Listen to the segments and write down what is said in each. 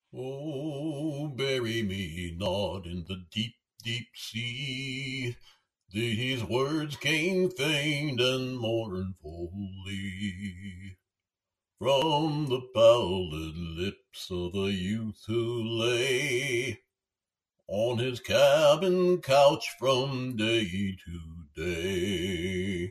Oh, bury me not in the deep, deep sea. These words came faint and mournfully from the pallid lips of a youth who lay on his cabin couch from day to day.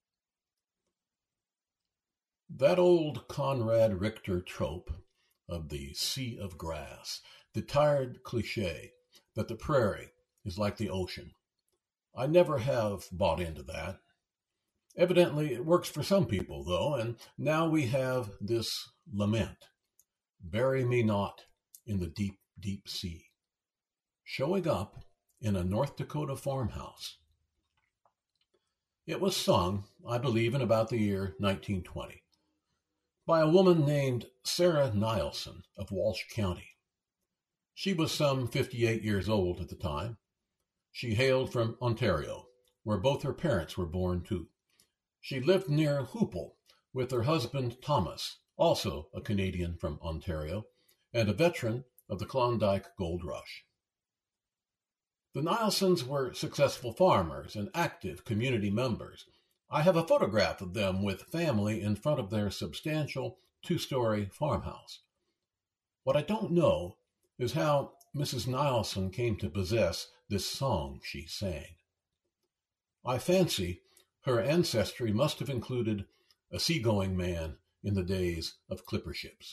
That old Conrad Richter trope of the sea of grass, the tired cliche that the prairie is like the ocean. I never have bought into that. Evidently, it works for some people, though, and now we have this lament, bury me not in the deep, deep sea, showing up in a North Dakota farmhouse. It was sung, I believe, in about the year 1920 by a woman named Sarah Nielsen of Walsh County. She was some 58 years old at the time. She hailed from Ontario, where both her parents were born too. She lived near Hoople with her husband Thomas, also a Canadian from Ontario, and a veteran of the Klondike Gold Rush. The Nielsens were successful farmers and active community members. I have a photograph of them with family in front of their substantial two-story farmhouse. What I don't know is how Mrs. Nielsen came to possess this song she sang. I fancy her ancestry must have included a seagoing man in the days of clipper ships.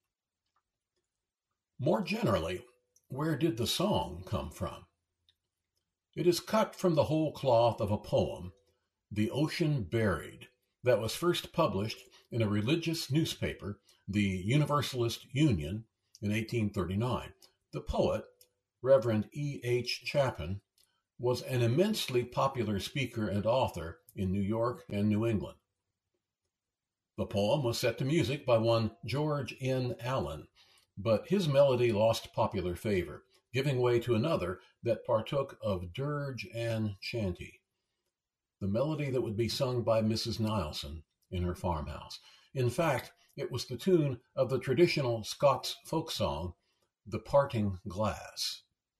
More generally, where did the song come from? It is cut from the whole cloth of a poem, The Ocean Buried, that was first published in a religious newspaper, the Universalist Union, in 1839. The poet, Reverend E. H. Chapin, was an immensely popular speaker and author in New York and New England. The poem was set to music by one George N. Allen, but his melody lost popular favor, giving way to another that partook of dirge and chanty, the melody that would be sung by Mrs. Nielsen in her farmhouse. In fact, it was the tune of the traditional Scots folk song, The Parting Glass.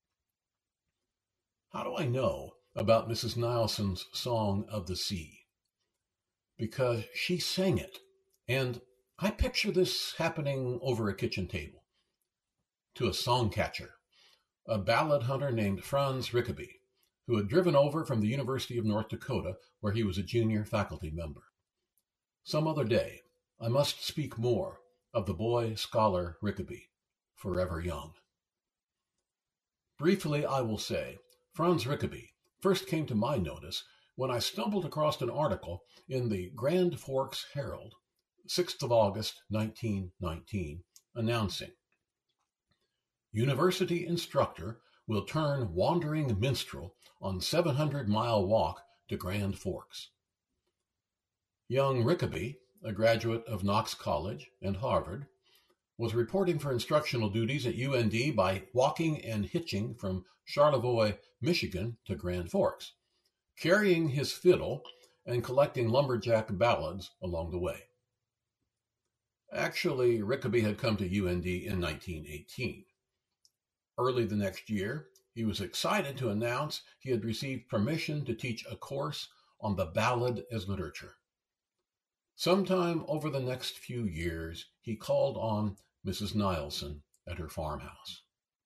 How do I know about Mrs. Nielsen's Song of the Sea? Because she sang it, and I picture this happening over a kitchen table to a song catcher, a ballad hunter named Franz Rickaby, who had driven over from the University of North Dakota, where he was a junior faculty member. Some other day, I must speak more of the boy scholar Rickaby, forever young. Briefly, I will say, Franz Rickaby first came to my notice when I stumbled across an article in the Grand Forks Herald, 6th of August, 1919, announcing, University instructor will turn wandering minstrel on 700-mile walk to Grand Forks. Young Rickaby, a graduate of Knox College and Harvard, was reporting for instructional duties at UND by walking and hitching from Charlevoix, Michigan to Grand Forks, carrying his fiddle and collecting lumberjack ballads along the way. Actually, Rickaby had come to UND in 1918. Early the next year, he was excited to announce he had received permission to teach a course on the ballad as literature. Sometime over the next few years, he called on Mrs. Nielsen at her farmhouse.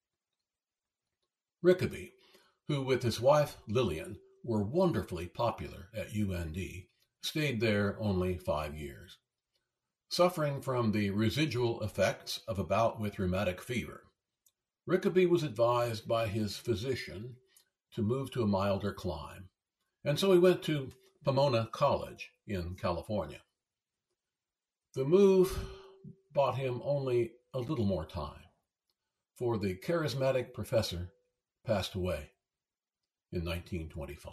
Rickaby, who with his wife Lillian were wonderfully popular at UND, stayed there only 5 years. Suffering from the residual effects of a bout with rheumatic fever, Rickaby was advised by his physician to move to a milder clime, and so he went to Pomona College in California. The move bought him only a little more time, for the charismatic professor passed away in 1925.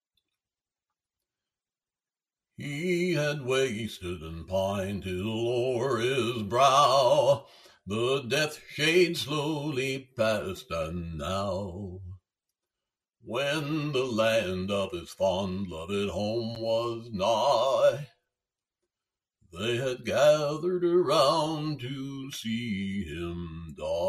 He had wasted and pined till o'er his brow the death shade slowly passed, and now, when the land of his fond loved home was nigh, they had gathered around to see him die.